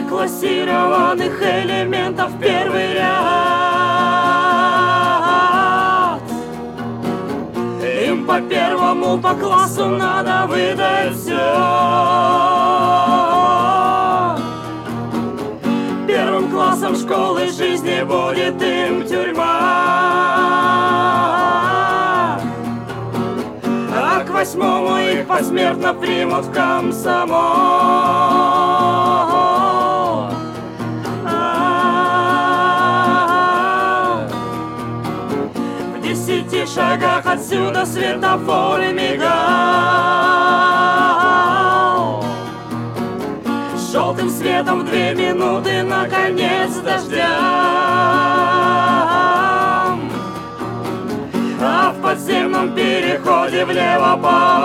деклассированных элементов первый ряд. Им по первому по классу надо выдать все. Первым классом школы жизни будет им тюрьма, а к 8-му их посмертно примут в комсомол. В 10 шагах отсюда светофоры мигал желтым светом в 2 минуты на конец дождя. А в подземном переходе влево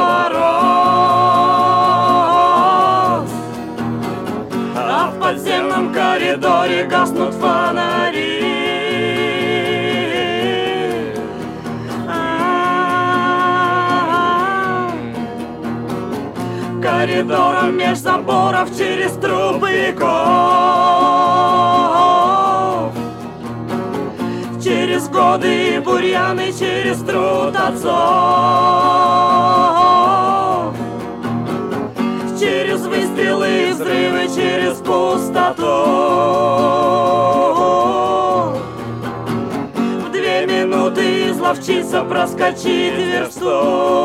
поворот, а в подземном коридоре гаснут фонари. Коридором меж заборов через трубников, через годы и бурьяны, через труд отцов, через выстрелы и взрывы, через пустоту. В 2 минуты изловчиться проскочить версту.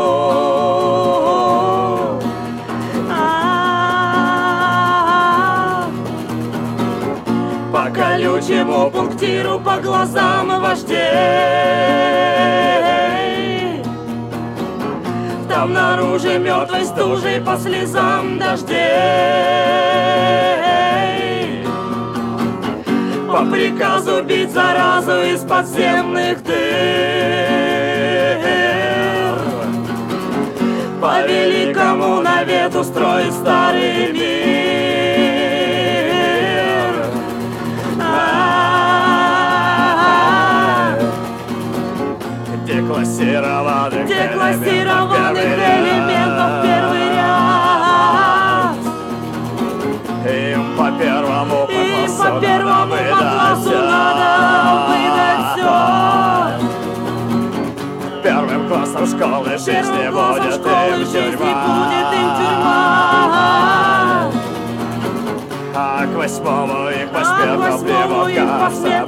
По колючему пунктиру, по глазам вождей, там наружу мертвой стужей по слезам дождей. По приказу бить заразу из подземных дыр, по великому навету строить старый мир. Деклассированных элементов первый ряд. Им по первому по классу надо выдать все. Первым классом школы жизни будет им тюрьма, а к 8-му их посмертно примут в